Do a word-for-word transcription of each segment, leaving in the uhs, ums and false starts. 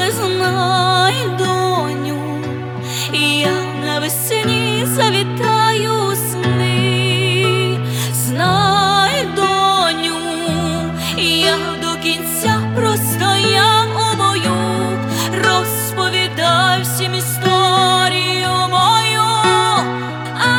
але знай, доню, я навесні завітаю у сни. Знай, доню, я до кінця простояв у бою, розповідай всім історію мою. А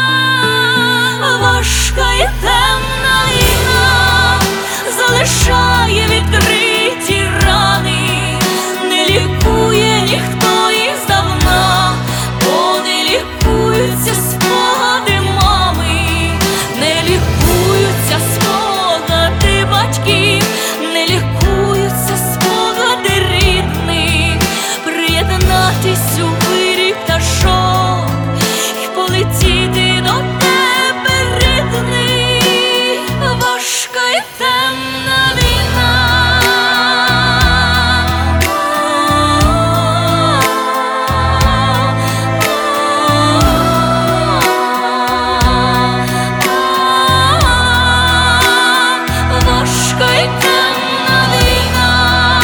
важка і темна війна залишає відкриті рани, не лікує ніхто їх здавна, бо не лікуються спогади мами, не лікуються спогади батьків, не лікуються спогади рідних. Приєднатись у вирій пташок і полетіти до тебе, рідний. Важка і темна війна, важка і темна війна.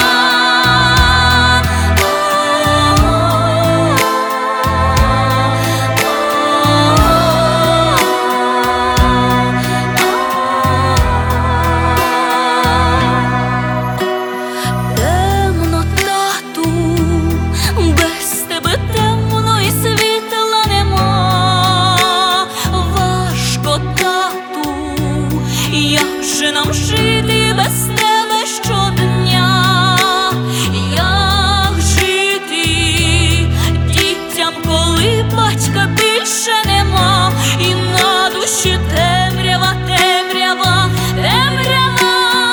Темно, тату, без тебе темно і світла нема. Важко, тату, як же нам жити без тебе щодня? Як жити дітям, коли батька більше нема, і на душі темрява, темрява, темрява.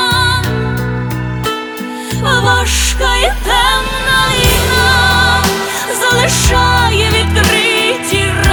Важка і темна війна залишає відкриті